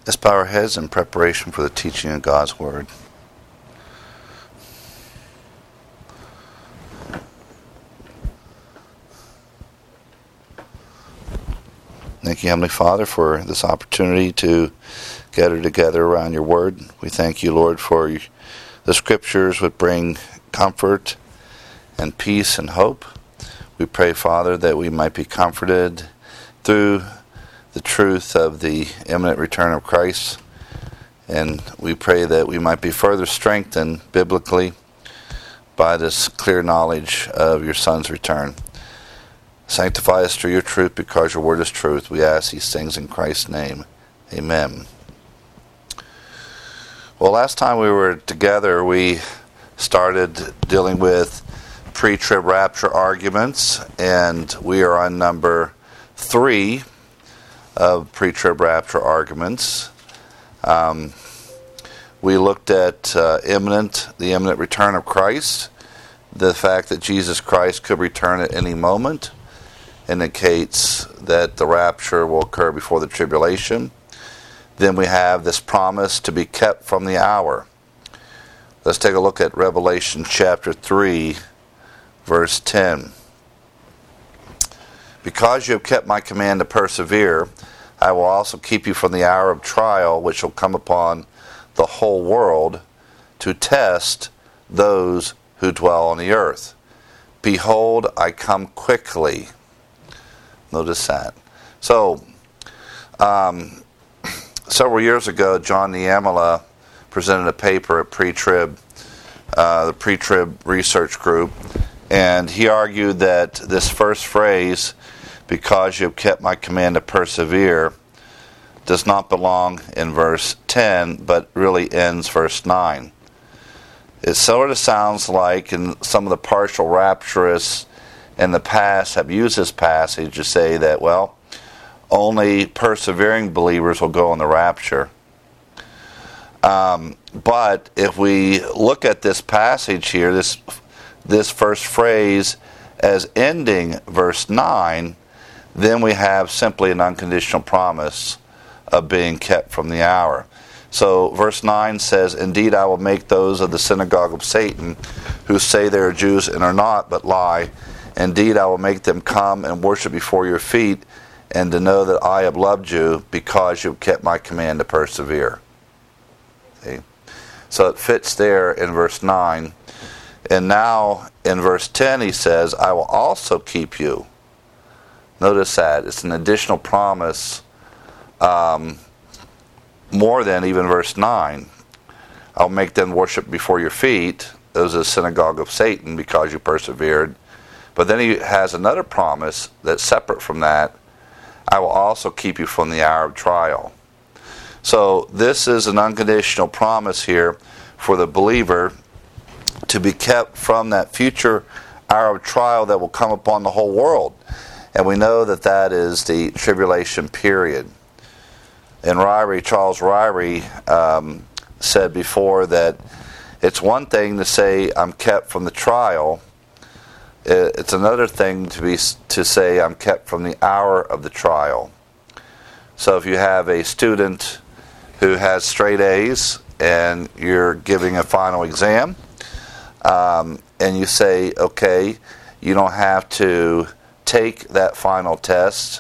Let's bow our heads in preparation for the teaching of God's Word. Thank you, Heavenly Father, for this opportunity to gather together around your Word. We thank you, Lord, for the Scriptures would bring comfort and peace and hope. We pray, Father, that we might be comforted through the truth of the imminent return of Christ. And we pray that we might be further strengthened biblically by this clear knowledge of your Son's return. Sanctify us through your truth, because your word is truth. We ask these things in Christ's name. Amen. Well, last time we were together, we started dealing with pre-trib rapture arguments, and we are on number 3 of pre-trib rapture arguments. We looked at the imminent return of Christ. The fact that Jesus Christ could return at any moment indicates that the rapture will occur before the tribulation. Then we have this promise to be kept from the hour. Let's take a look at Revelation chapter 3, verse 10. Because you have kept my command to persevere, I will also keep you from the hour of trial which will come upon the whole world to test those who dwell on the earth. Behold, I come quickly. Notice that. So, several years ago, John Niemela presented a paper at the pre-trib research group, and he argued that this first phrase, because you have kept my command to persevere, does not belong in verse 10, but really ends verse 9. It sort of sounds like, and some of the partial rapturists in the past have used this passage to say that, well, only persevering believers will go in the rapture. But if we look at this passage here, this first phrase as ending verse 9, then we have simply an unconditional promise of being kept from the hour. So verse 9 says, Indeed, I will make those of the synagogue of Satan who say they are Jews and are not, but lie. Indeed, I will make them come and worship before your feet, and to know that I have loved you, because you have kept my command to persevere. See? So it fits there in verse 9. And now in verse 10 he says, I will also keep you. Notice that. It's an additional promise, more than even verse 9. I'll make them worship before your feet. Those are the synagogue of Satan, because you persevered. But then he has another promise that's separate from that. I will also keep you from the hour of trial. So this is an unconditional promise here for the believer to be kept from that future hour of trial that will come upon the whole world. And we know that that is the tribulation period. And Charles Ryrie said before that it's one thing to say I'm kept from the trial. It's another thing to say I'm kept from the hour of the trial. So if you have a student who has straight A's and you're giving a final exam, and you say, okay, you don't have to take that final test.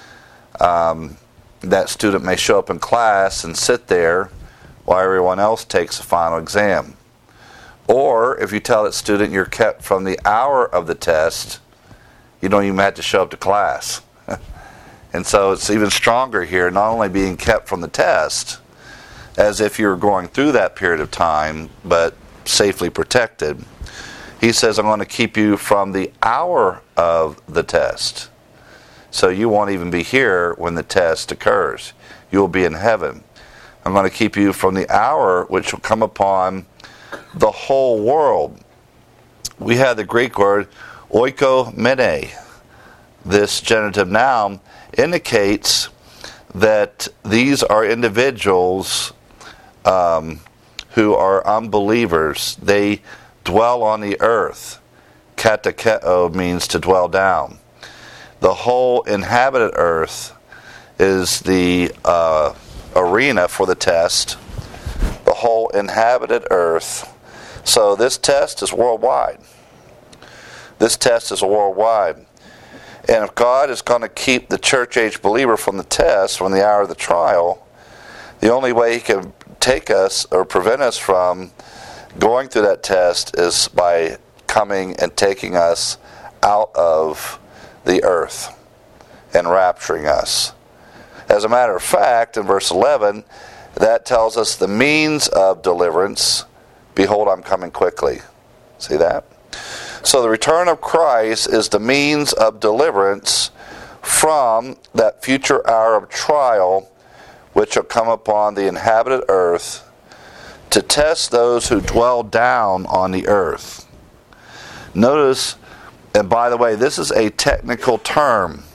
That student may show up in class and sit there while everyone else takes the final exam. Or if you tell that student you're kept from the hour of the test, you don't even have to show up to class. And so it's even stronger here, not only being kept from the test, as if you're going through that period of time, but safely protected. He says, I'm going to keep you from the hour of the test. So you won't even be here when the test occurs. You will be in heaven. I'm going to keep you from the hour which will come upon the whole world. We have the Greek word oikomene. This genitive noun indicates that these are individuals who are unbelievers. They dwell on the earth. Katakeo means to dwell down. The whole inhabited earth is the arena for the test, the whole inhabited earth. So this test is worldwide. This test is worldwide. And if God is going to keep the church age believer from the test, from the hour of the trial, the only way He can take us or prevent us from going through that test is by coming and taking us out of the earth and rapturing us. As a matter of fact, in verse 11, that tells us the means of deliverance. Behold, I'm coming quickly. See that? So the return of Christ is the means of deliverance from that future hour of trial which shall come upon the inhabited earth to test those who dwell down on the earth. Notice, and by the way, this is a technical term.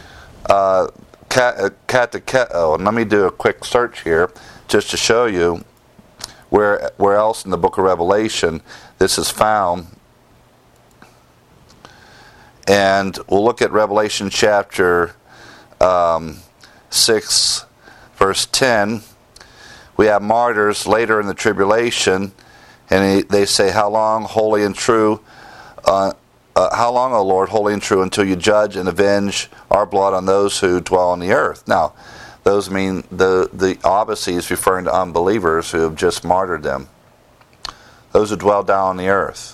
Katecheo. And let me do a quick search here just to show you where else in the book of Revelation this is found. And we'll look at Revelation chapter 6, verse 10. We have martyrs later in the tribulation, and they say, "How long, holy and true? How long, O Lord, holy and true, until you judge and avenge our blood on those who dwell on the earth?" Now, those mean the obviously is referring to unbelievers who have just martyred them. Those who dwell down on the earth.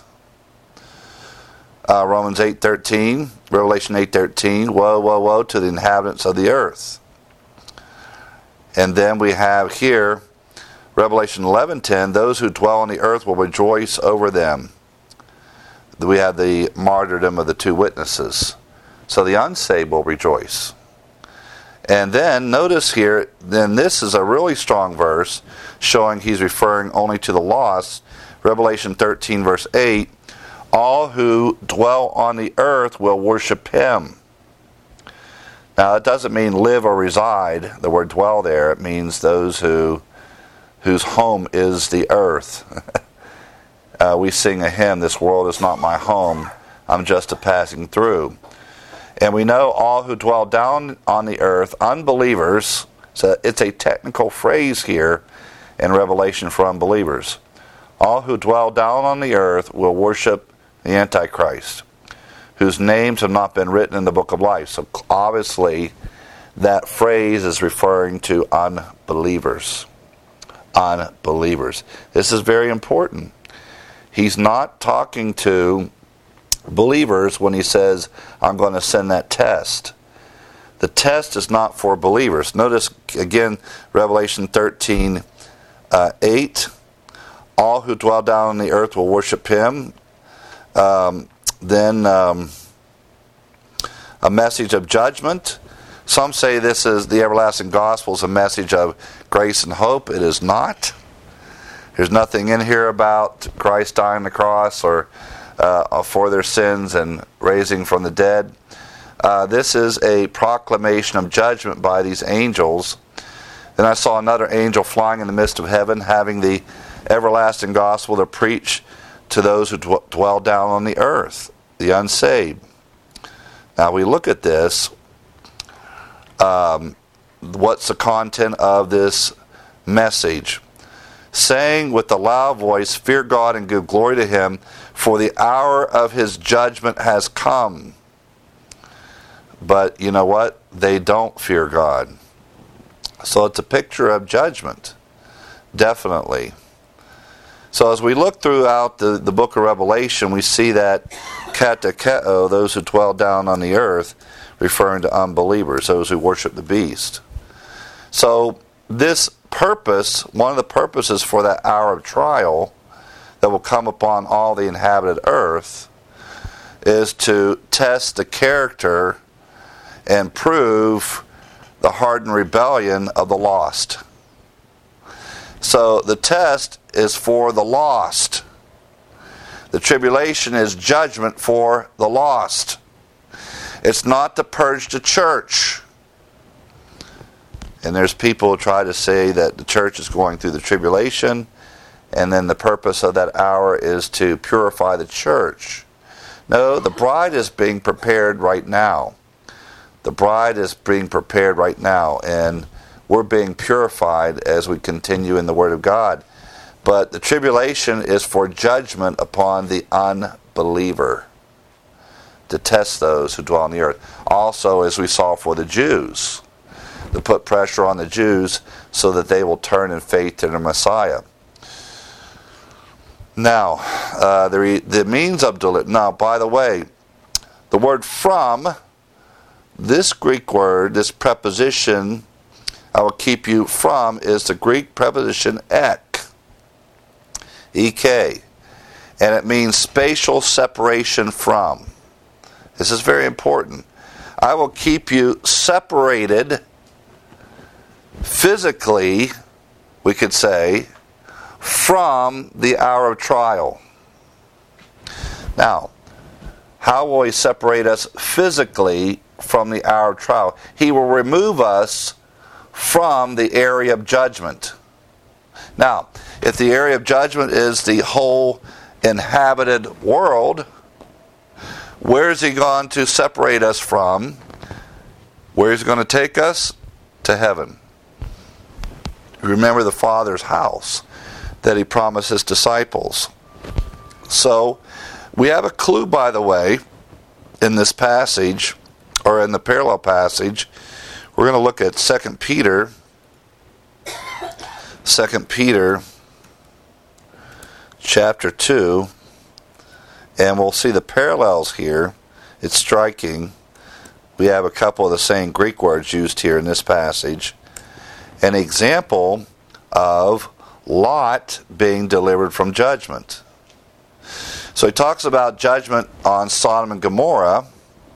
Romans 8:13, Revelation 8:13, woe, woe, woe to the inhabitants of the earth. And then we have here, Revelation 11:10, those who dwell on the earth will rejoice over them. We have the martyrdom of the two witnesses. So the unsaved will rejoice. And then notice here, then this is a really strong verse showing he's referring only to the lost. Revelation 13 verse 8, all who dwell on the earth will worship Him. Now that doesn't mean live or reside. The word dwell there, it means those whose home is the earth. We sing a hymn, "This world is not my home, I'm just a passing through." And we know all who dwell down on the earth, unbelievers, so it's a technical phrase here in Revelation for unbelievers. All who dwell down on the earth will worship the Antichrist, whose names have not been written in the book of life. So obviously that phrase is referring to unbelievers. Unbelievers. This is very important. He's not talking to believers when he says, I'm going to send that test. The test is not for believers. Notice again, Revelation 13, 8. All who dwell down on the earth will worship Him. Then a message of judgment. Some say this is the everlasting gospel is a message of grace and hope. It is not. There's nothing in here about Christ dying on the cross or for their sins and raising from the dead. This is a proclamation of judgment by these angels. Then I saw another angel flying in the midst of heaven, having the everlasting gospel to preach to those who dwell down on the earth, the unsaved. Now we look at this. What's the content of this message? Saying with a loud voice, fear God and give glory to Him, for the hour of His judgment has come. But you know what? They don't fear God. So it's a picture of judgment. Definitely. So as we look throughout the book of Revelation, we see that katecheo, those who dwell down on the earth, referring to unbelievers, those who worship the beast. So this purpose, one of the purposes for that hour of trial that will come upon all the inhabited earth, is to test the character and prove the hardened rebellion of the lost. So the test is for the lost. The tribulation is judgment for the lost. It's not to purge the church. And there's people who try to say that the church is going through the tribulation, and then the purpose of that hour is to purify the church. No, the bride is being prepared right now. The bride is being prepared right now, and we're being purified as we continue in the Word of God. But the tribulation is for judgment upon the unbeliever, to test those who dwell on the earth. Also, as we saw for the Jews, to put pressure on the Jews so that they will turn in faith to the Messiah. Now, the means of deliverance. Now, by the way, the word from, this Greek word, this preposition, I will keep you from, is the Greek preposition ek. Ek. And it means spatial separation from. This is very important. I will keep you separated physically, we could say, from the hour of trial. Now, how will He separate us physically from the hour of trial? He will remove us from the area of judgment. Now, if the area of judgment is the whole inhabited world, where is He going to separate us from? Where is He going to take us? To heaven. Remember the Father's house that He promised His disciples. So, we have a clue, by the way, in this passage, or in the parallel passage. We're going to look at 2 Peter. 2 Peter chapter 2. And we'll see the parallels here. It's striking. We have a couple of the same Greek words used here in this passage. An example of Lot being delivered from judgment. So he talks about judgment on Sodom and Gomorrah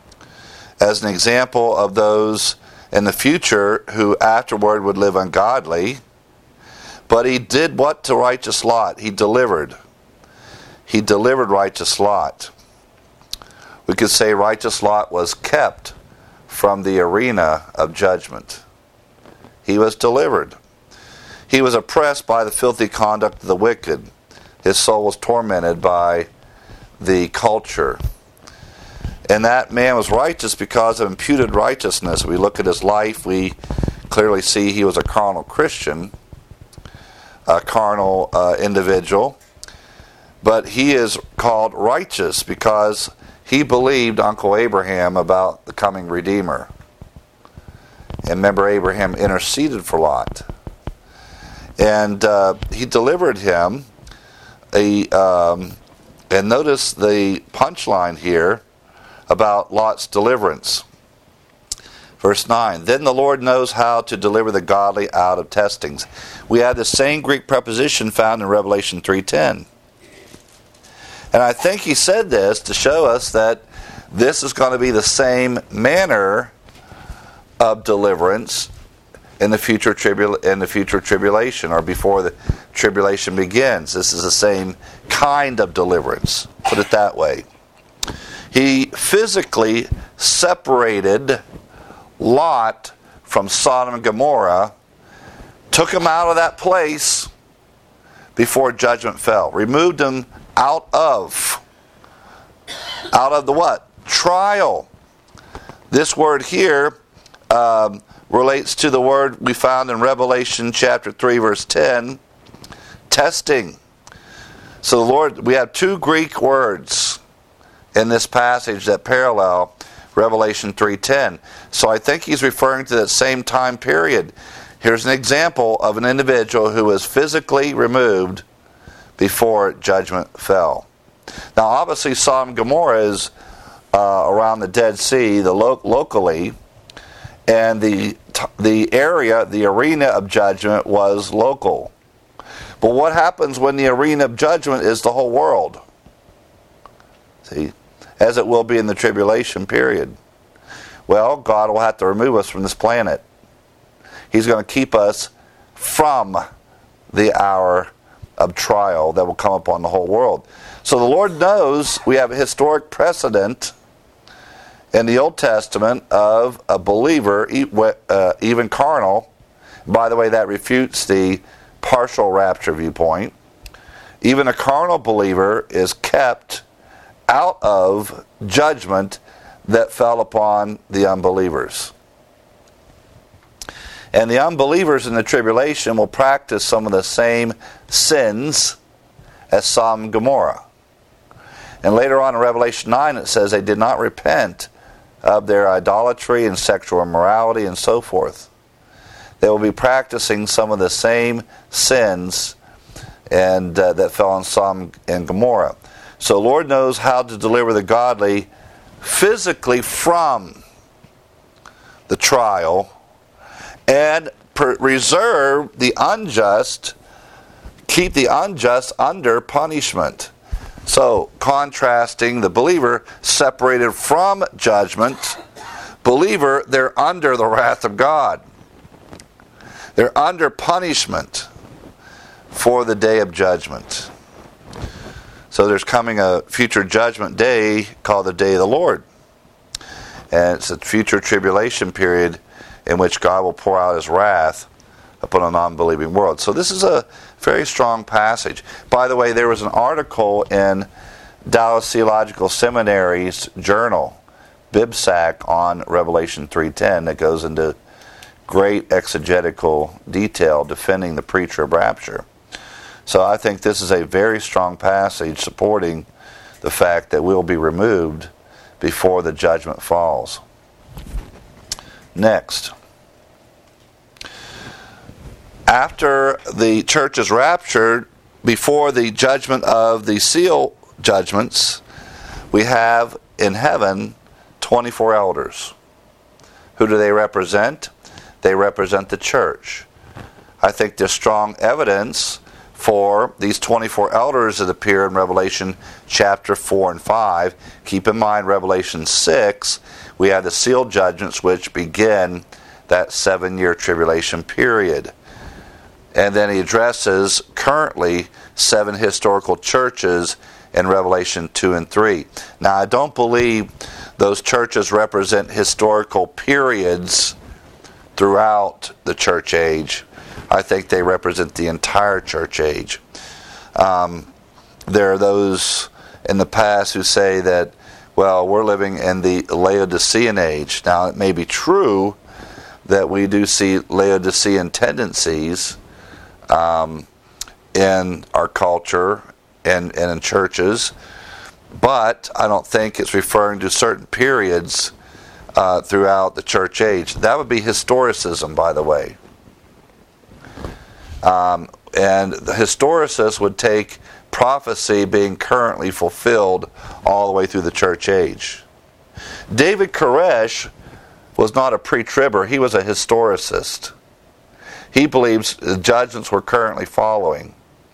as an example of those in the future who afterward would live ungodly. But he did what to righteous Lot? He delivered. He delivered righteous Lot. We could say righteous Lot was kept from the arena of judgment. He was delivered. He was oppressed by the filthy conduct of the wicked. His soul was tormented by the culture. And that man was righteous because of imputed righteousness. We look at his life, we clearly see he was a carnal Christian, a carnal individual. But he is called righteous because he believed Uncle Abraham about the coming Redeemer. And remember, Abraham interceded for Lot. And he delivered him. And notice the punchline here about Lot's deliverance. Verse 9, then the Lord knows how to deliver the godly out of testings. We have the same Greek preposition found in Revelation 3:10. And I think he said this to show us that this is going to be the same manner of deliverance in the future tribulation, or before the tribulation begins. This is the same kind of deliverance. Put it that way. He physically separated Lot from Sodom and Gomorrah, took him out of that place before judgment fell, removed him out of the what? Trial. This word here relates to the word we found in Revelation chapter 3 verse 10, testing. So the Lord, we have two Greek words in this passage that parallel Revelation 3:10. So I think he's referring to that same time period. Here's an example of an individual who was physically removed before judgment fell. Now, obviously, Sodom and Gomorrah is around the Dead Sea, locally, and the area, the arena of judgment was local. But what happens when the arena of judgment is the whole world? See, as it will be in the tribulation period. Well, God will have to remove us from this planet. He's going to keep us from the hour of trial that will come upon the whole world. So the Lord knows we have a historic precedent in the Old Testament of a believer, even carnal. By the way, that refutes the partial rapture viewpoint. Even a carnal believer is kept out of judgment that fell upon the unbelievers. And the unbelievers in the tribulation will practice some of the same sins as Sodom and Gomorrah. And later on in Revelation 9 it says they did not repent of their idolatry and sexual immorality and so forth. They will be practicing some of the same sins and that fell on Sodom and Gomorrah. So the Lord knows how to deliver the godly physically from the trial and reserve the unjust, keep the unjust under punishment. So, contrasting the believer separated from judgment, believer, they're under the wrath of God. They're under punishment for the day of judgment. So there's coming a future judgment day called the Day of the Lord. And it's a future tribulation period in which God will pour out His wrath upon a non-believing world. So this is a very strong passage. By the way, there was an article in Dallas Theological Seminary's journal, BibSac, on Revelation 3:10 that goes into great exegetical detail defending the preacher of rapture. So I think this is a very strong passage supporting the fact that we'll be removed before the judgment falls. Next. After the church is raptured, before the judgment of the seal judgments, we have in heaven 24 elders. Who do they represent? They represent the church. I think there's strong evidence for these 24 elders that appear in Revelation chapter 4 and 5. Keep in mind, Revelation 6, we have the seal judgments which begin that 7-year tribulation period. And then he addresses currently 7 historical churches in Revelation 2 and 3. Now, I don't believe those churches represent historical periods throughout the church age. I think they represent the entire church age. There are those in the past who say that, well, we're living in the Laodicean age. Now, it may be true that we do see Laodicean tendencies in our culture and in churches, but I don't think it's referring to certain periods throughout the church age. That would be historicism, by the way. And the historicists would take prophecy being currently fulfilled all the way through the church age. David Koresh was not a pre-tribber, he was a historicist. He believes the judgments were currently following.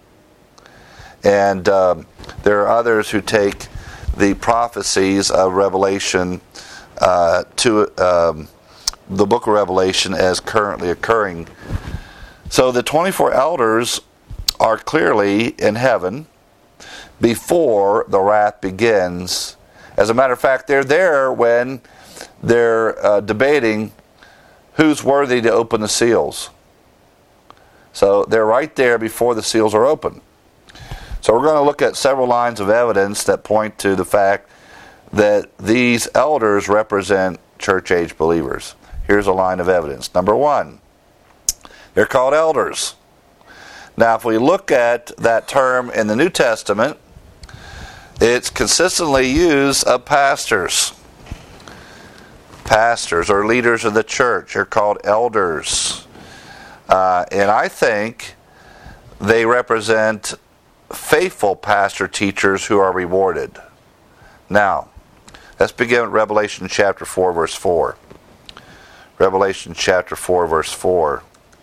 And there are others who take the prophecies of Revelation to the book of Revelation as currently occurring. So the 24 elders are clearly in heaven before the wrath begins. As a matter of fact, they're there when they're debating who's worthy to open the seals. So they're right there before the seals are open. So we're going to look at several lines of evidence that point to the fact that these elders represent church age believers. Here's a line of evidence. Number 1, they're called elders. Now, if we look at that term in the New Testament, it's consistently used of pastors. Pastors or leaders of the church are called elders. And I think they represent faithful pastor teachers who are rewarded. Now, let's begin with Revelation chapter 4, verse 4. Revelation chapter 4, verse 4.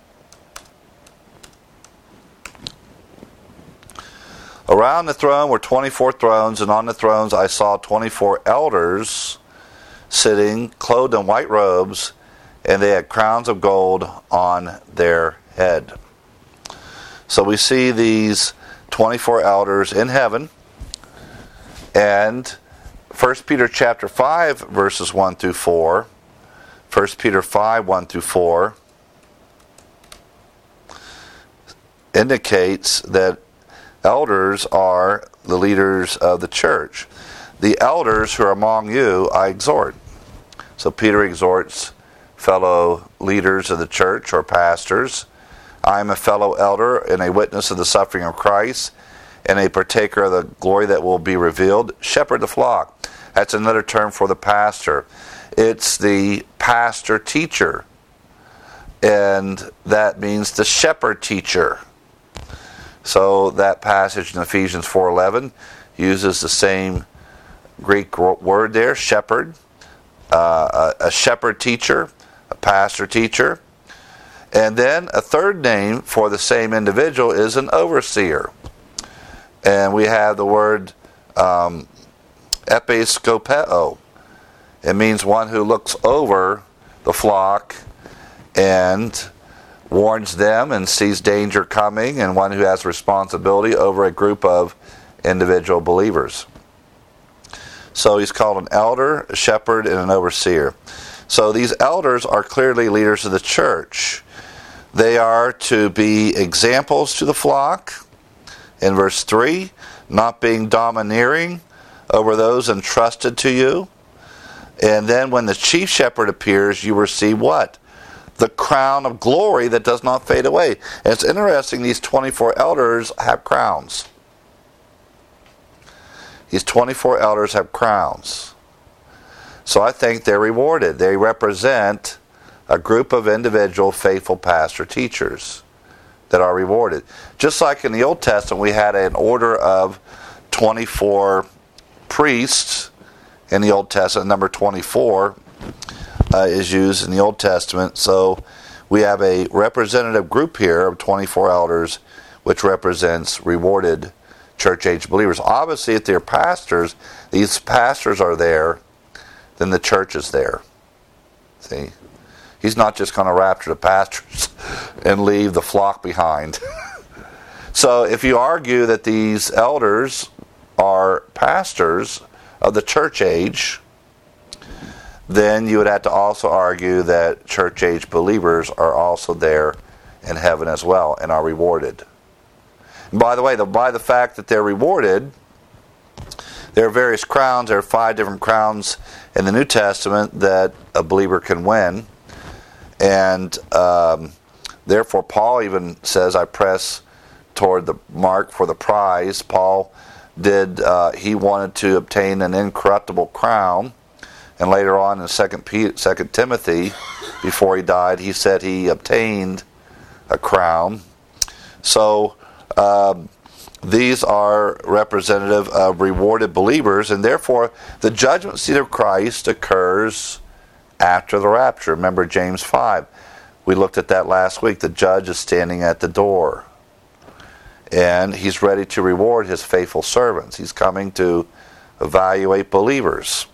Around the throne were 24 thrones, and on the thrones I saw 24 elders sitting, clothed in white robes, and they had crowns of gold on their head. So we see these 24 elders in heaven, and 1 Peter chapter 5, verses 1 through 4, 1 Peter 5, 1 through 4, indicates that elders are the leaders of the church. The elders who are among you, I exhort. So Peter exhorts fellow leaders of the church or pastors. I am a fellow elder and a witness of the suffering of Christ and a partaker of the glory that will be revealed. Shepherd the flock. That's another term for the pastor. It's the pastor teacher, and that means the shepherd teacher. So that passage in Ephesians 4:11 uses the same Greek word there, shepherd, a shepherd teacher, a pastor teacher. And then a third name for the same individual is an overseer. And we have the word episkopeo. It means one who looks over the flock and warns them and sees danger coming, and one who has responsibility over a group of individual believers. So he's called an elder, a shepherd, and an overseer. So these elders are clearly leaders of the church. They are to be examples to the flock. In verse 3, not being domineering over those entrusted to you. And then when the chief shepherd appears, you receive what? The crown of glory that does not fade away. And it's interesting, these 24 elders have crowns. These 24 elders have crowns. So I think they're rewarded. They represent a group of individual faithful pastor teachers that are rewarded. Just like in the Old Testament, we had an order of 24 priests in the Old Testament. Number 24 is used in the Old Testament. So we have a representative group here of 24 elders, which represents rewarded church-age believers. Obviously, if they're pastors, these pastors are there, then the church is there. See? He's not just going to rapture the pastors and leave the flock behind. So if you argue that these elders are pastors of the church age, then you would have to also argue that church age believers are also there in heaven as well and are rewarded. And by the way, by the fact that they're rewarded, there are various crowns. There are 5 different crowns in the New Testament that a believer can win. And therefore, Paul even says, I press toward the mark for the prize. Paul he wanted to obtain an incorruptible crown. And later on in 2 Timothy, before he died, he said he obtained a crown. So these are representative of rewarded believers, and therefore the judgment seat of Christ occurs after the rapture. Remember James 5. We looked at that last week. The judge is standing at the door, and he's ready to reward his faithful servants. He's coming to evaluate believers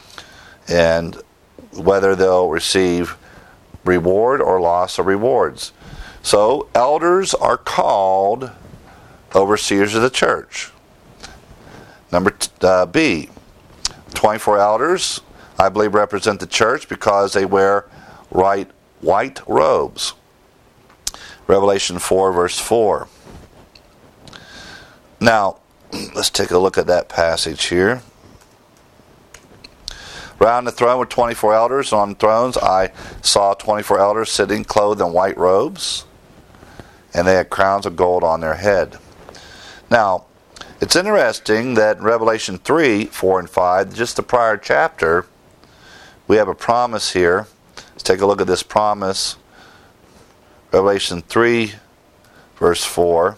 and whether they'll receive reward or loss of rewards. So elders are called overseers of the church. Number B, 24 elders, I believe, represent the church because they wear white robes. Revelation 4, verse 4. Now, let's take a look at that passage here. Round the throne were 24 elders. On thrones I saw 24 elders sitting clothed in white robes, and they had crowns of gold on their head. Now, it's interesting that in Revelation 3, 4, and 5, just the prior chapter, we have a promise here. Let's take a look at this promise. Revelation 3, verse 4.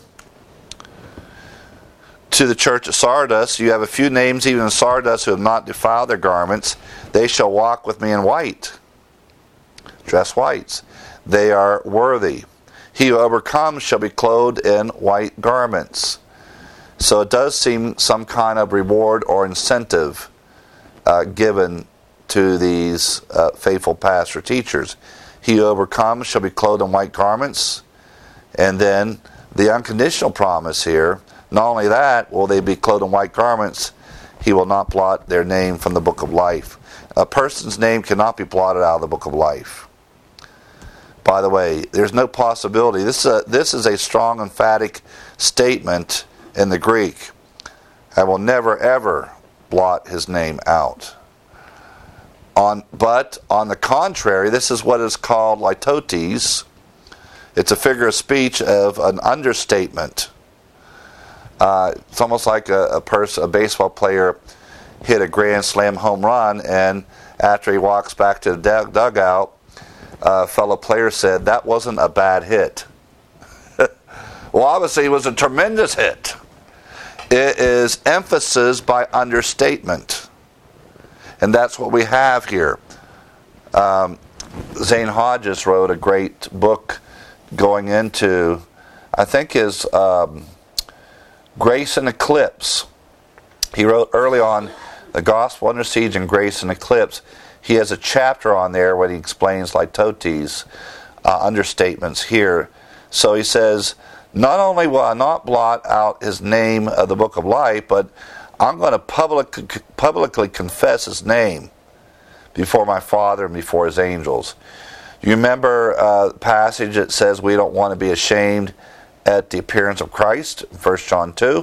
To the church of Sardis, you have a few names even in Sardis who have not defiled their garments. They shall walk with me in white, dress whites. They are worthy. He who overcomes shall be clothed in white garments. So it does seem some kind of reward or incentive given to these faithful pastor teachers. He who overcomes shall be clothed in white garments. And then the unconditional promise here, not only that will they be clothed in white garments, he will not blot their name from the book of life. A person's name cannot be blotted out of the book of life. By the way, there's no possibility. This is a strong, emphatic statement in the Greek. I will never, ever blot his name out. But on the contrary, this is what is called litotes. It's a figure of speech of an understatement. It's almost like a baseball player hit a grand slam home run, and after he walks back to the dugout, a fellow player said, "That wasn't a bad hit." Well, obviously, it was a tremendous hit. It is emphasis by understatement. And that's what we have here. Zane Hodges wrote a great book going into, I think, his Grace and Eclipse. He wrote early on The Gospel Under Siege and Grace and Eclipse. He has a chapter on there where he explains litotes, understatements here. So he says, not only will I not blot out his name of the book of life, but I'm going to publicly confess his name before my Father and before his angels. You remember the passage that says we don't want to be ashamed at the appearance of Christ, 1 John 2.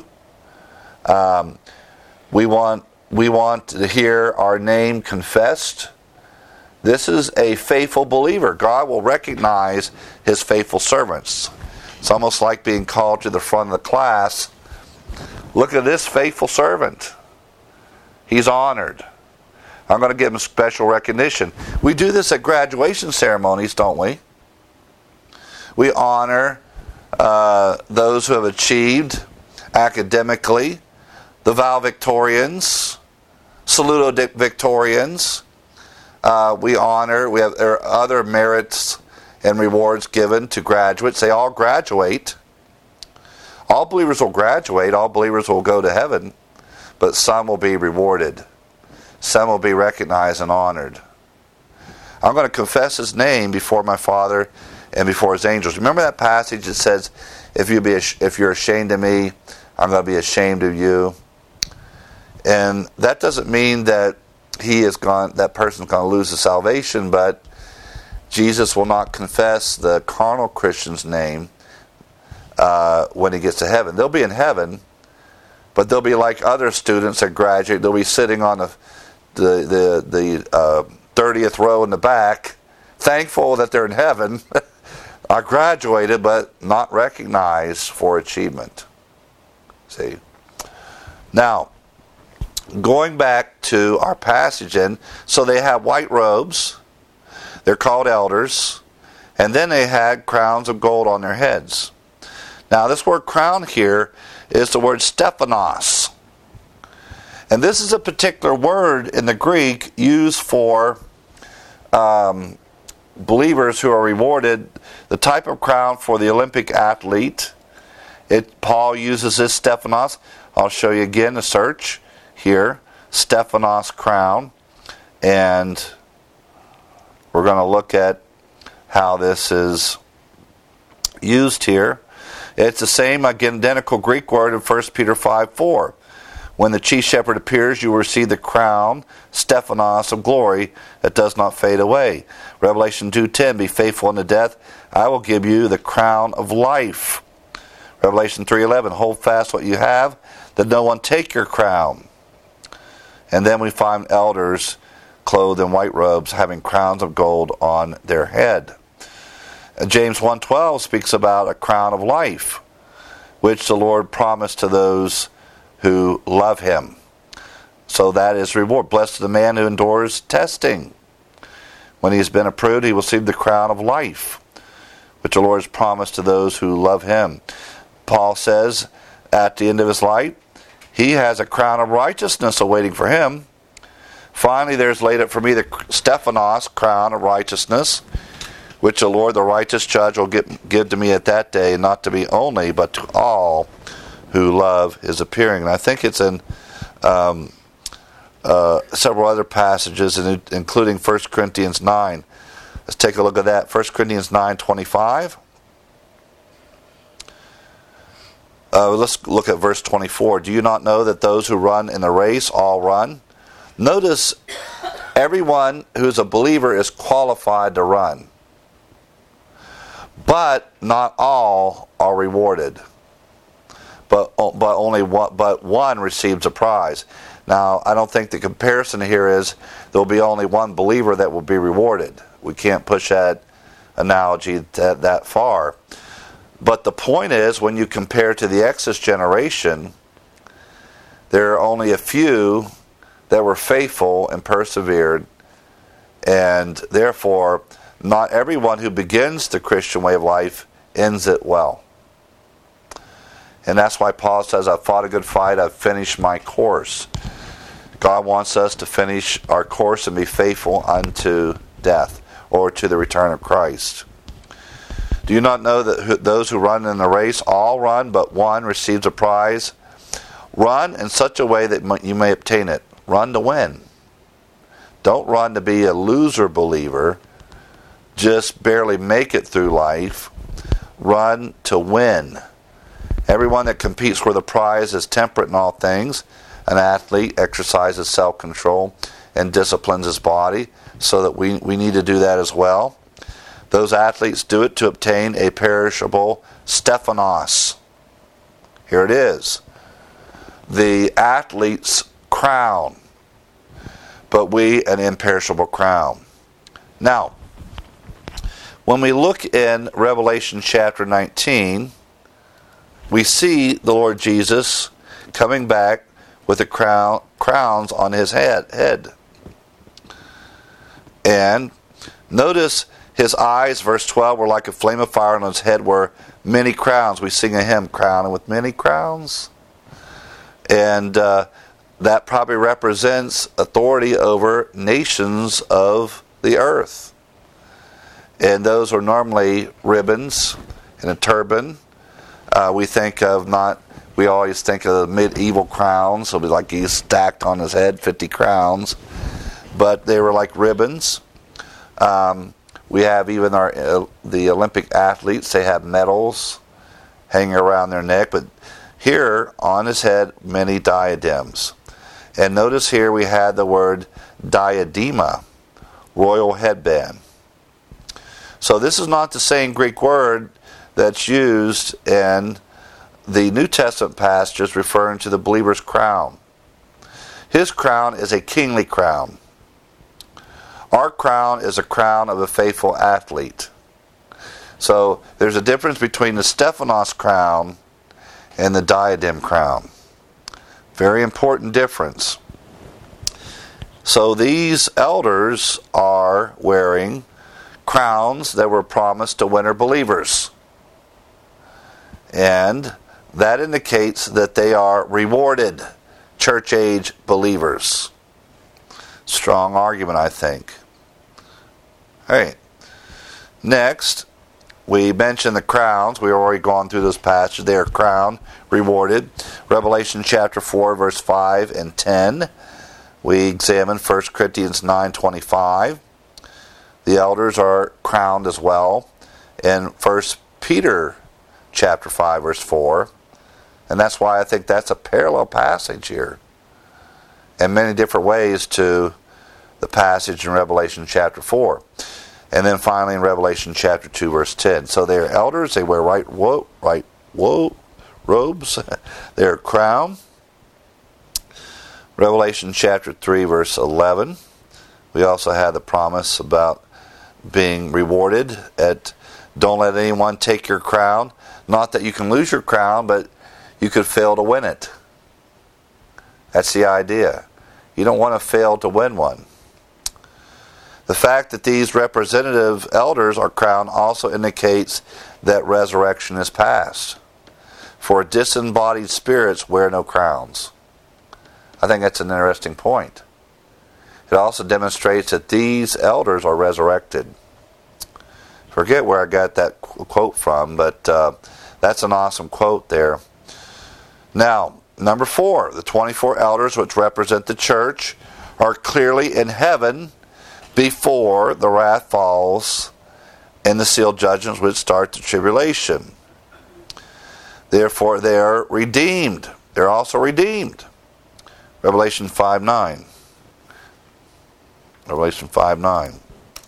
We want to hear our name confessed. This is a faithful believer. God will recognize his faithful servants. It's almost like being called to the front of the class. Look at this faithful servant. He's honored. I'm going to give him special recognition. We do this at graduation ceremonies, don't we? We honor those who have achieved academically, the valedictorians, salutatorians. We have there are other merits and rewards given to graduates. They all graduate. All believers will graduate. All believers will go to heaven. But some will be rewarded. Some will be recognized and honored. I'm going to confess his name before my Father and before his angels. Remember that passage that says, if you're ashamed of me, I'm going to be ashamed of you. And that doesn't mean that that person's going to lose his salvation, but Jesus will not confess the carnal Christian's name when he gets to heaven. They'll be in heaven, but they'll be like other students that graduate. They'll be sitting on the 30th row in the back, thankful that they're in heaven. I graduated, but not recognized for achievement. See? Now, going back to our passage, so they have white robes. They're called elders. And then they had crowns of gold on their heads. Now, this word crown here is the word Stephanos. And this is a particular word in the Greek used for believers who are rewarded, the type of crown for the Olympic athlete. Paul uses this Stephanos. I'll show you again the search here. Stephanos crown. And we're going to look at how this is used here. It's the same, identical Greek word in 1 Peter 5:4. When the chief shepherd appears, you will receive the crown, Stephanos, of glory that does not fade away. Revelation 2:10, be faithful unto death, I will give you the crown of life. Revelation 3:11, hold fast what you have, that no one take your crown. And then we find elders clothed in white robes, having crowns of gold on their head. James 1:12 speaks about a crown of life, which the Lord promised to those who love him. So that is reward. Blessed the man who endures testing. When he has been approved, he will receive the crown of life, which the Lord has promised to those who love him. Paul says at the end of his life, he has a crown of righteousness awaiting for him. Finally, there's laid up for me the Stephanos, crown of righteousness, which the Lord, the righteous judge, will give to me at that day, not to me only, but to all who love his appearing. And I think it's in several other passages, including 1 Corinthians 9. Let's take a look at that. 1 Corinthians 9:25. Let's look at verse 24. Do you not know that those who run in the race all run? Notice everyone who's a believer is qualified to run. But not all are rewarded. But one receives a prize. Now, I don't think the comparison here is there will be only one believer that will be rewarded. We can't push that analogy that far. But the point is, when you compare to the Exodus generation, there are only a few that were faithful and persevered, and therefore, not everyone who begins the Christian way of life ends it well. And that's why Paul says, I've fought a good fight, I've finished my course. God wants us to finish our course and be faithful unto death, or to the return of Christ. Do you not know that those who run in the race all run, but one receives a prize? Run in such a way that you may obtain it. Run to win. Don't run to be a loser believer, just barely make it through life. Run to win. Everyone that competes for the prize is temperate in all things. An athlete exercises self-control and disciplines his body, so that we need to do that as well. Those athletes do it to obtain a perishable Stephanos. Here it is. The athlete's crown, but we an imperishable crown. Now, when we look in Revelation chapter 19, we see the Lord Jesus coming back with the crowns on his head. And notice his eyes, verse 12, were like a flame of fire, and on his head were many crowns. We sing a hymn, crowning with many crowns. And that probably represents authority over nations of the earth. And those are normally ribbons and a turban. We always think of the medieval crowns. It'll be like he's stacked on his head, 50 crowns. But they were like ribbons. We have even the Olympic athletes, they have medals hanging around their neck. But here on his head, many diadems. And notice here we had the word diadema, royal headband. So this is not the same Greek word that's used in the New Testament passages referring to the believer's crown. His crown is a kingly crown. Our crown is a crown of a faithful athlete. So there's a difference between the Stephanos crown and the diadem crown. Very important difference. So these elders are wearing crowns that were promised to winter believers. And that indicates that they are rewarded church age believers. Strong argument, I think. All right. Next, we mentioned the crowns. We've already gone through this passage. They are crowned, rewarded. Revelation chapter 4, verse 5 and 10. We examined 1 Corinthians 9:25. The elders are crowned as well. In 1 Peter chapter 5, verse 4. And that's why I think that's a parallel passage here, in many different ways to the passage in Revelation chapter 4. And then finally in Revelation chapter 2, verse 10. So they are elders, they wear white robes, they are crowned. Revelation chapter 3, verse 11. We also had the promise about being rewarded at don't let anyone take your crown. Not that you can lose your crown, but you could fail to win it. That's the idea. You don't want to fail to win one. The fact that these representative elders are crowned also indicates that resurrection is past. For disembodied spirits wear no crowns. I think that's an interesting point. It also demonstrates that these elders are resurrected. Forget where I got that quote from, but that's an awesome quote there. Now, number 4, the 24 elders which represent the church are clearly in heaven before the wrath falls and the sealed judgments which start the tribulation. Therefore, they are redeemed. They're also redeemed. Revelation 5:9. Revelation 5:9.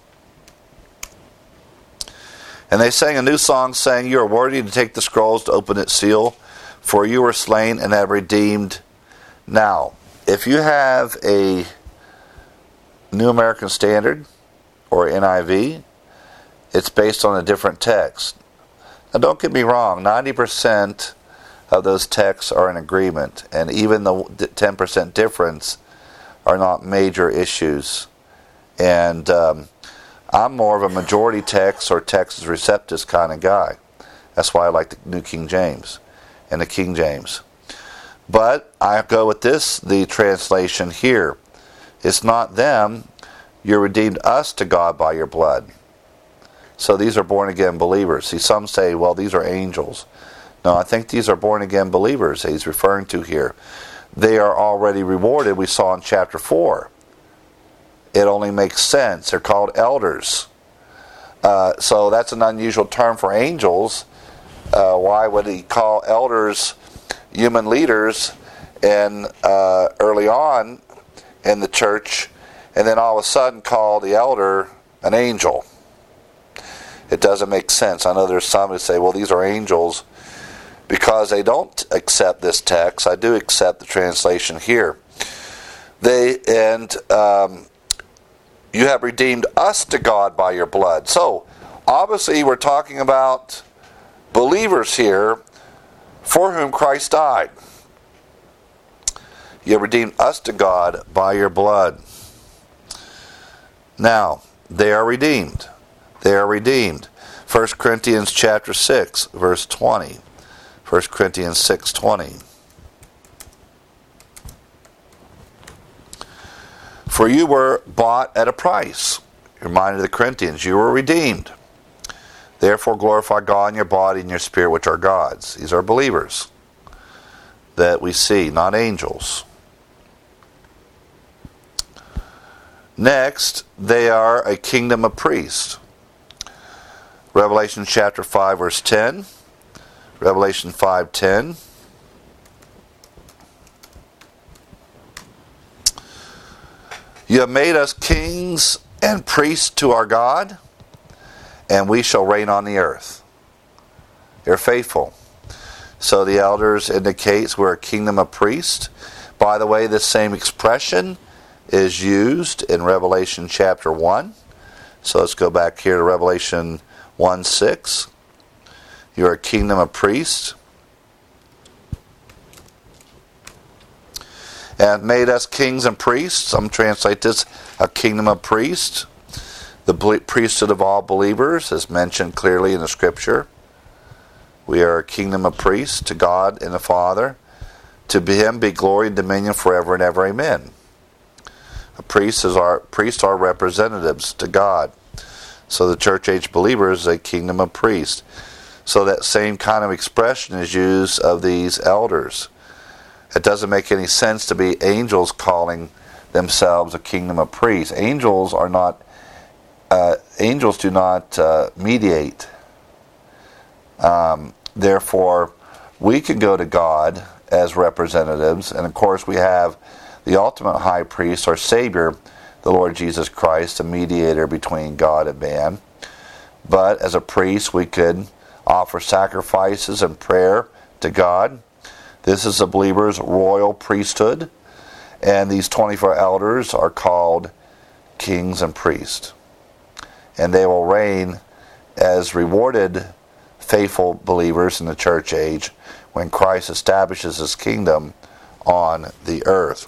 And they sang a new song, saying, "You are worthy to take the scrolls to open its seal, for you were slain and have redeemed." Now, if you have a New American Standard or NIV, it's based on a different text. Now don't get me wrong, 90% of those texts are in agreement, and even the 10% difference are not major issues. And I'm more of a majority text or Textus Receptus kind of guy. That's why I like the New King James and the King James. But I go with the translation here. It's not them. You redeemed us to God by your blood. So these are born-again believers. See, some say, well, these are angels. No, I think these are born-again believers that he's referring to here. They are already rewarded, we saw in chapter 4. It only makes sense. They're called elders. So that's an unusual term for angels. Why would he call elders human leaders and early on in the church, and then all of a sudden call the elder an angel? It doesn't make sense. I know there's some who say, well, these are angels, because they don't accept this text. I do accept the translation here. You have redeemed us to God by your blood. So, obviously, we're talking about believers here for whom Christ died. You have redeemed us to God by your blood. Now, they are redeemed. They are redeemed. 1 Corinthians chapter 6, verse 20. 1 Corinthians 6:20. For you were bought at a price. Reminded the Corinthians, you were redeemed. Therefore glorify God in your body and your spirit, which are God's. These are believers that we see, not angels. Next, they are a kingdom of priests. Revelation chapter 5, verse 10. Revelation 5:10. You have made us kings and priests to our God, and we shall reign on the earth. They're faithful. So the elders indicates we're a kingdom of priests. By the way, this same expression is used in Revelation chapter 1. So let's go back here to Revelation 1:6. You are a kingdom of priests. And made us kings and priests. Some translate this a kingdom of priests. The priesthood of all believers is mentioned clearly in the scripture. We are a kingdom of priests to God and the Father. To him be glory and dominion forever and ever. Amen. Priests are representatives to God. So the church age believer is a kingdom of priests. So that same kind of expression is used of these elders. It doesn't make any sense to be angels calling themselves a kingdom of priests. Angels do not mediate. Therefore, we can go to God as representatives, and of course we have the ultimate high priest, our Savior, the Lord Jesus Christ, the mediator between God and man. But as a priest, we could offer sacrifices and prayer to God. This is a believer's royal priesthood, and these 24 elders are called kings and priests. And they will reign as rewarded faithful believers in the church age when Christ establishes his kingdom on the earth.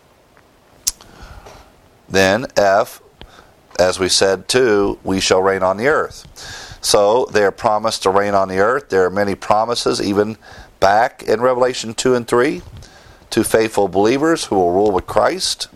Then F, as we said too, we shall reign on the earth. So they are promised to reign on the earth. There are many promises, even back in Revelation 2 and 3, to faithful believers who will rule with Christ.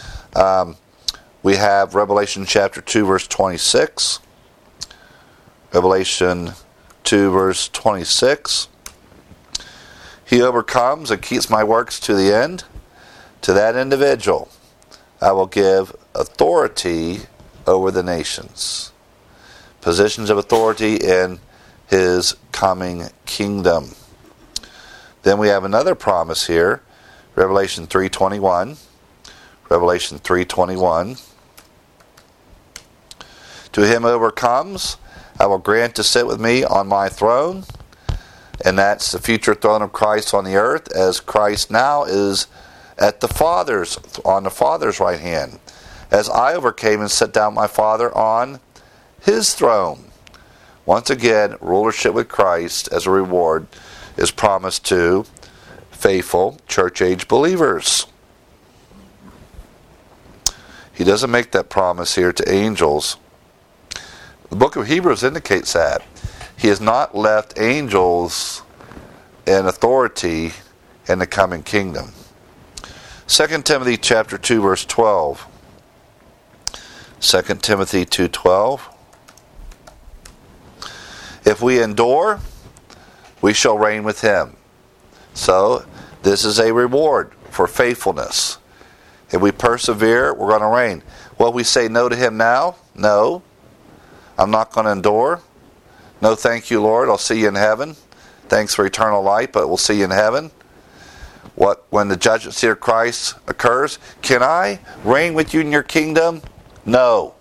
We have Revelation chapter 2, verse 26. Revelation 2, verse 26. He overcomes and keeps my works to the end. To that individual I will give authority over the nations. Positions of authority in his coming kingdom. Then we have another promise here, Revelation 3:21. Revelation 3:21. To him who overcomes, I will grant to sit with me on my throne. And that's the future throne of Christ on the earth, as Christ now is at the Father's, on the Father's right hand, as I overcame and set down my Father on his throne. Once again, rulership with Christ as a reward is promised to faithful church-age believers. He doesn't make that promise here to angels. The book of Hebrews indicates that. He has not left angels in authority in the coming kingdom. 2 Timothy chapter 2 verse 12. 2 Timothy 2:12. If we endure, we shall reign with him. So, this is a reward for faithfulness. If we persevere, we're going to reign. Will we say no to him now? No. I'm not going to endure. No, thank you, Lord. I'll see you in heaven. Thanks for eternal life, but we'll see you in heaven. When the judgment seat of Christ occurs, can I reign with you in your kingdom? No.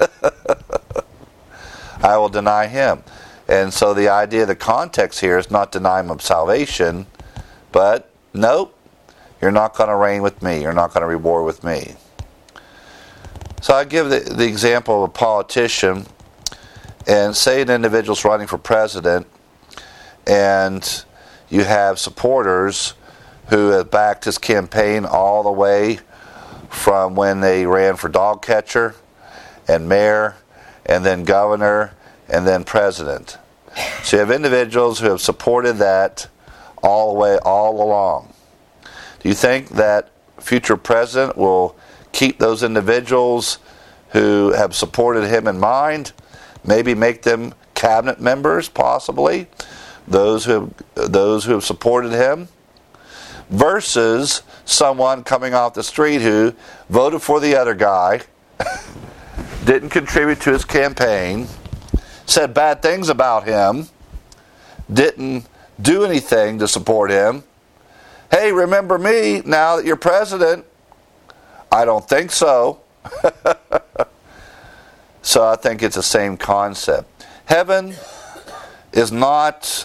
I will deny him. And so the idea, the context here is not denying him of salvation, but nope, you're not going to reign with me. You're not going to reward with me. So I give the example of a politician, and say an individual's running for president, and you have supporters who have backed his campaign all the way from when they ran for dog catcher and mayor and then governor and then president. So you have individuals who have supported that all the way, all along. Do you think that future president will keep those individuals who have supported him in mind? Maybe make them cabinet members, possibly, those who have supported him, versus someone coming off the street who voted for the other guy, didn't contribute to his campaign, said bad things about him, didn't do anything to support him. Hey, remember me now that you're president? I don't think so. So I think it's the same concept. Heaven is not,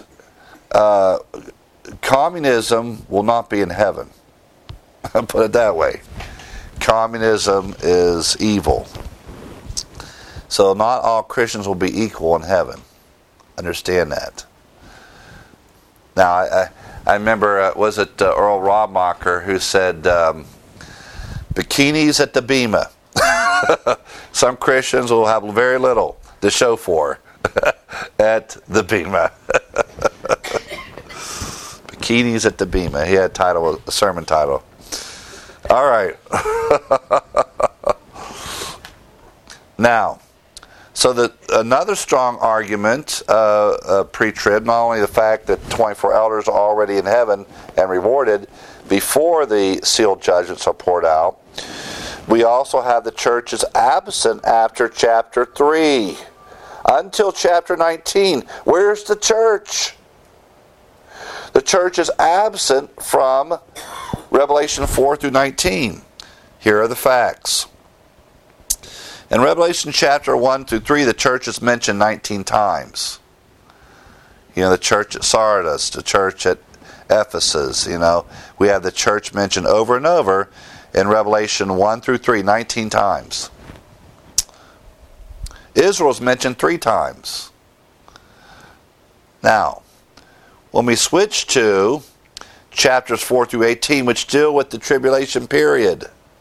communism will not be in heaven. I'll put it that way. Communism is evil. So not all Christians will be equal in heaven. Understand that. Now, I remember, was it Earl Rodmacher who said, bikinis at the Bema. Some Christians will have very little to show for at the Bema. Bikinis at the Bema. He had a sermon title. All right. Now, so another strong argument, pre-trib, not only the fact that 24 elders are already in heaven and rewarded before the sealed judgments are poured out, we also have the church is absent after chapter 3 until chapter 19. Where's the church? The church is absent from Revelation 4 through 19. Here are the facts. In Revelation chapter 1 through 3, the church is mentioned 19 times. You know, the church at Sardis, the church at Ephesus, we have the church mentioned over and over in Revelation 1 through 3, 19 times. Israel is mentioned 3 times. Now, when we switch to chapters 4 through 18, which deal with the tribulation period,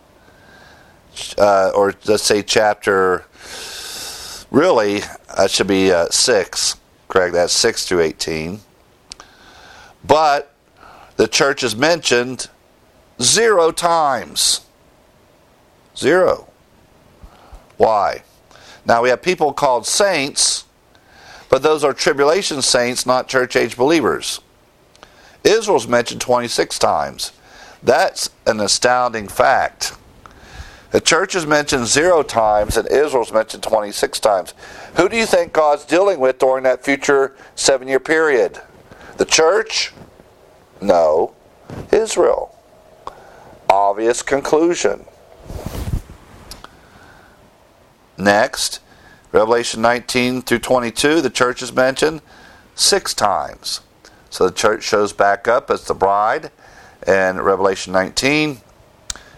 or let's say chapter, really, that should be 6, correct, that's 6 through 18. But the church is mentioned 0 times. 0. Why? Now we have people called saints, but those are tribulation saints, not church-age believers. Israel's mentioned 26 times. That's an astounding fact. The church is mentioned 0 times and Israel's mentioned 26 times. Who do you think God's dealing with during that future 7-year period? The church? No. Israel. Obvious conclusion. Next, Revelation 19 through 22, the church is mentioned 6 times. So the church shows back up as the bride in Revelation 19.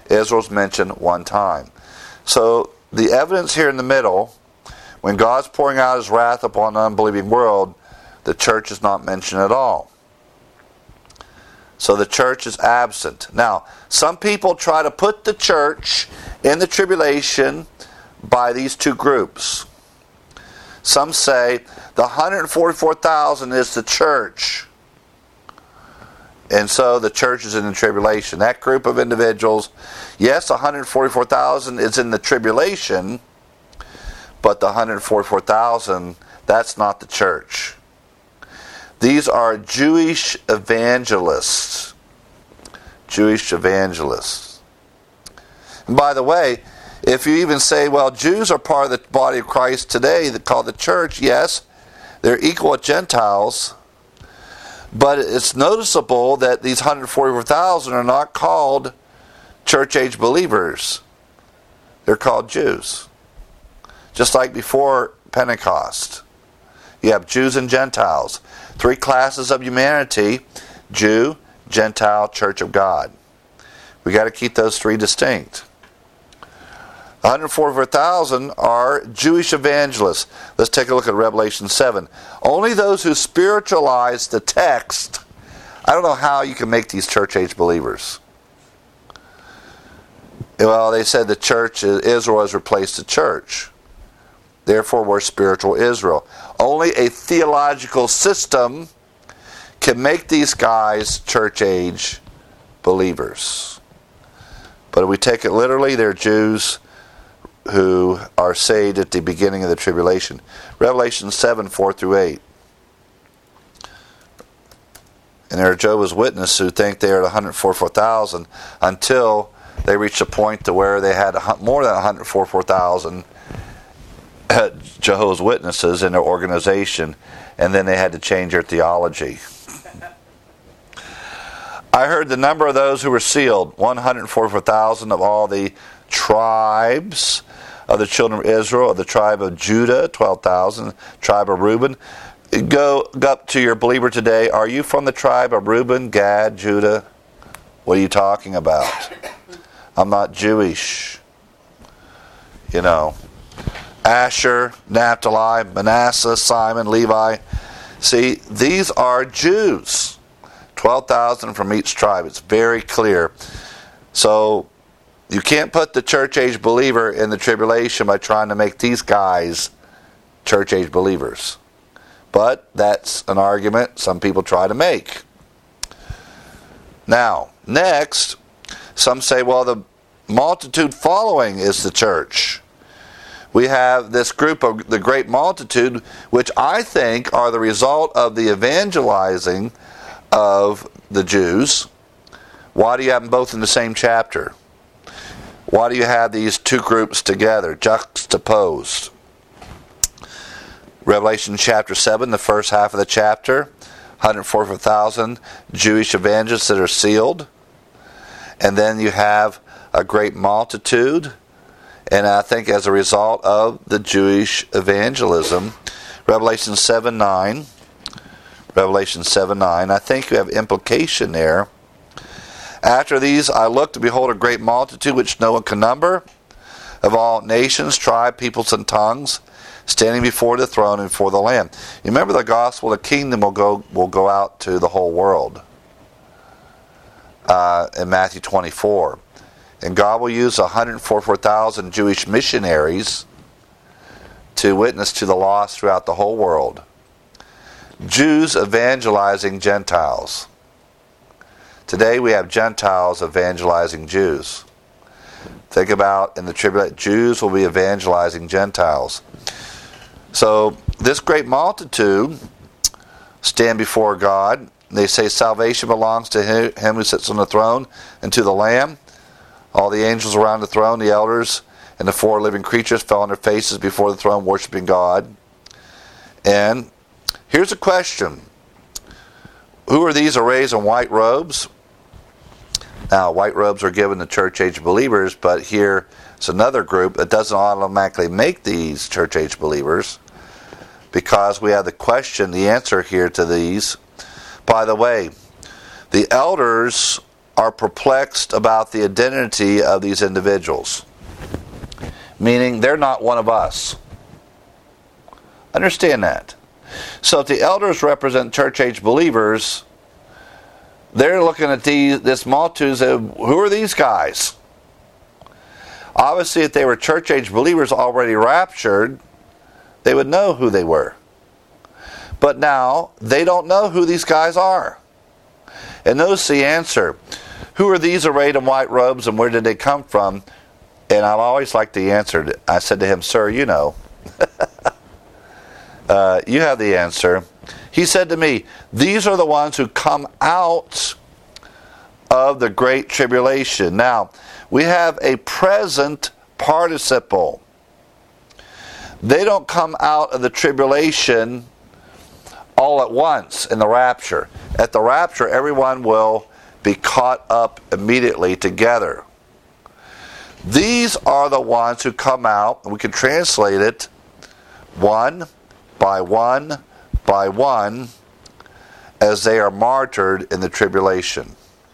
Israel's mentioned one time. So the evidence here in the middle, when God's pouring out his wrath upon the unbelieving world, the church is not mentioned at all. So the church is absent. Now, some people try to put the church in the tribulation by these two groups. Some say the 144,000 is the church. And so the church is in the tribulation. That group of individuals, yes, 144,000 is in the tribulation, but the 144,000, that's not the church. These are Jewish evangelists. Jewish evangelists. And by the way, if you even say, well, Jews are part of the body of Christ today, called the church, yes, they're equal with Gentiles, but it's noticeable that these 144,000 are not called church-age believers. They're called Jews. Just like before Pentecost. You have Jews and Gentiles. Three classes of humanity: Jew, Gentile, Church of God. We got to keep those three distinct. 144,000 are Jewish evangelists. Let's take a look at Revelation 7. Only those who spiritualize the text. I don't know how you can make these church-age believers. Well, they said the church, Israel has replaced the church. Therefore, we're spiritual Israel. Only a theological system can make these guys church-age believers. But if we take it literally, they're Jews who are saved at the beginning of the tribulation. Revelation 7, 4 through 8. And there are Jehovah's Witnesses who think they are at 144,000 until they reach a point to where they had more than 144,000 Jehovah's Witnesses in their organization, and then they had to change their theology. I heard the number of those who were sealed, 144,000 of all the tribes of the children of Israel, of the tribe of Judah, 12,000, tribe of Reuben. Go up to your believer today. Are you from the tribe of Reuben, Gad, Judah? What are you talking about? I'm not Jewish. You know. Asher, Naphtali, Manasseh, Simon, Levi. See, these are Jews. 12,000 from each tribe. It's very clear. So, you can't put the church-age believer in the tribulation by trying to make these guys church-age believers. But that's an argument some people try to make. Now, next, some say, well, the multitude following is the church. We have this group of the great multitude, which I think are the result of the evangelizing of the Jews. Why do you have them both in the same chapter? Why do you have these two groups together, juxtaposed? Revelation chapter 7, the first half of the chapter, 144,000 Jewish evangelists that are sealed. And then you have a great multitude. And I think as a result of the Jewish evangelism, Revelation 7:9, I think you have implication there. After these I looked, and behold, a great multitude which no one can number, of all nations, tribes, peoples, and tongues, standing before the throne and before the Lamb. You remember the gospel of the kingdom will go out to the whole world in Matthew 24. And God will use 144,000 Jewish missionaries to witness to the lost throughout the whole world. Jews evangelizing Gentiles. Today we have Gentiles evangelizing Jews. Think about in the tribulation, Jews will be evangelizing Gentiles. So this great multitude stand before God. They say salvation belongs to him who sits on the throne and to the Lamb. All the angels around the throne, the elders, and the four living creatures fell on their faces before the throne, worshiping God. And here's a question. Who are these arrays in white robes? Now, white robes are given to church-age believers, but here is another group that doesn't automatically make these church-age believers, because we have the question, the answer here to these. By the way, the elders are perplexed about the identity of these individuals, meaning they're not one of us. Understand that. So if the elders represent church-age believers, they're looking at this multitude and say, who are these guys? Obviously, if they were church-age believers already raptured, they would know who they were. But now, they don't know who these guys are. And notice the answer. Who are these arrayed in white robes, and where did they come from? And I always like the answer. I said to him, sir, you know. You have the answer. He said to me, these are the ones who come out of the great tribulation. Now, we have a present participle. They don't come out of the tribulation all at once in the rapture. At the rapture, everyone will be caught up immediately together. These are the ones who come out, and we can translate it one by one by one as they are martyred in the tribulation.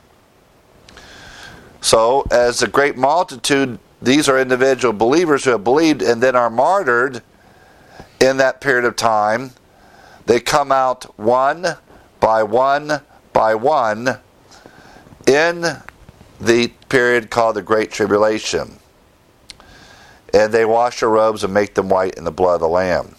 So, as a great multitude, these are individual believers who have believed and then are martyred in that period of time. They come out one by one by one in the period called the Great Tribulation. And they wash their robes and make them white in the blood of the Lamb.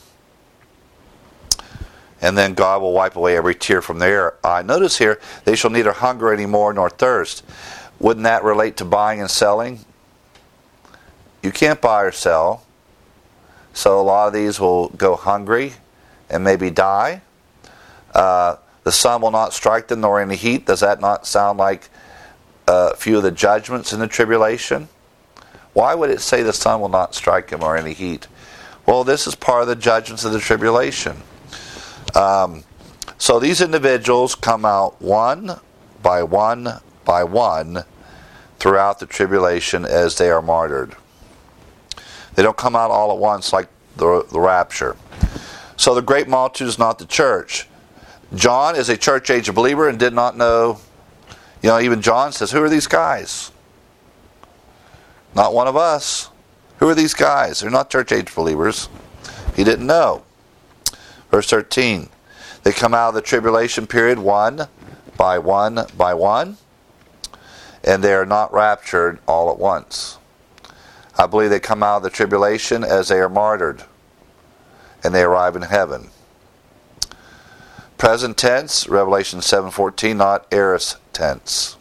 And then God will wipe away every tear from their eye. Notice here, they shall neither hunger any more nor thirst. Wouldn't that relate to buying and selling? You can't buy or sell. So a lot of these will go hungry and maybe die. The sun will not strike them nor any heat. Does that not sound like a few of the judgments in the tribulation? Why would it say the sun will not strike them or any heat? Well, this is part of the judgments of the tribulation. So these individuals come out one by one by one throughout the tribulation as they are martyred. They don't come out all at once like the rapture. So the great multitude is not the church. John is a church-age believer and did not know. Even John says, who are these guys? Not one of us. Who are these guys? They're not church-age believers. He didn't know. Verse 13. They come out of the tribulation period one by one by one, and they are not raptured all at once. I believe they come out of the tribulation as they are martyred, and they arrive in heaven. Present tense, Revelation 7:14, not aorist tense.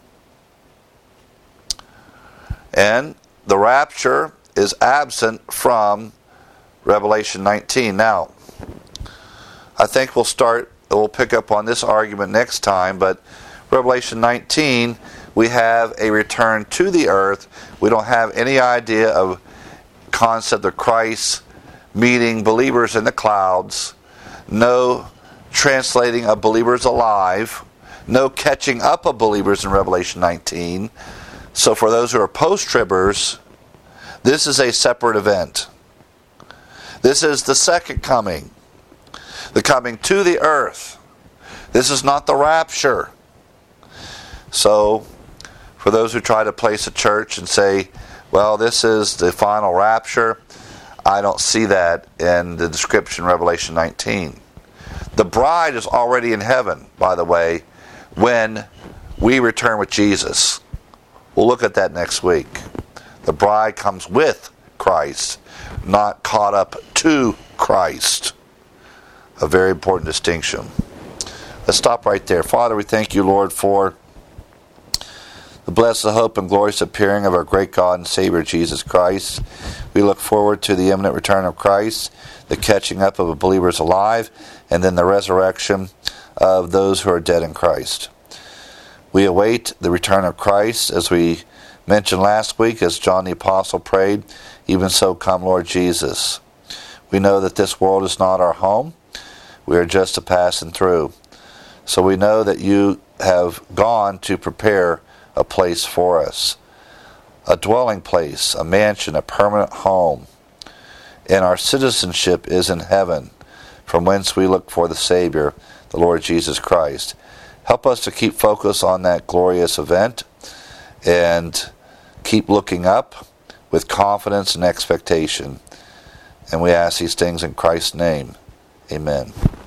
And the rapture is absent from Revelation 19. Now, I think we'll pick up on this argument next time, but Revelation 19, we have a return to the earth. We don't have any idea of concept of Christ meeting believers in the clouds. No translating of believers alive. No catching up of believers in Revelation 19. So for those who are post-tribbers, this is a separate event. This is the second coming. The coming to the earth. This is not the rapture. So, for those who try to place a church and say, well, this is the final rapture, I don't see that in the description in Revelation 19. The bride is already in heaven, by the way, when we return with Jesus. We'll look at that next week. The bride comes with Christ, not caught up to Christ. A very important distinction. Let's stop right there. Father, we thank you, Lord, for the blessed hope and glorious appearing of our great God and Savior, Jesus Christ. We look forward to the imminent return of Christ, the catching up of the believers alive, and then the resurrection of those who are dead in Christ. We await the return of Christ, as we mentioned last week, as John the Apostle prayed, even so come, Lord Jesus. We know that this world is not our home. We are just a passing through. So we know that you have gone to prepare a place for us, a dwelling place, a mansion, a permanent home. And our citizenship is in heaven, from whence we look for the Savior, the Lord Jesus Christ. Help us to keep focus on that glorious event and keep looking up with confidence and expectation. And we ask these things in Christ's name. Amen.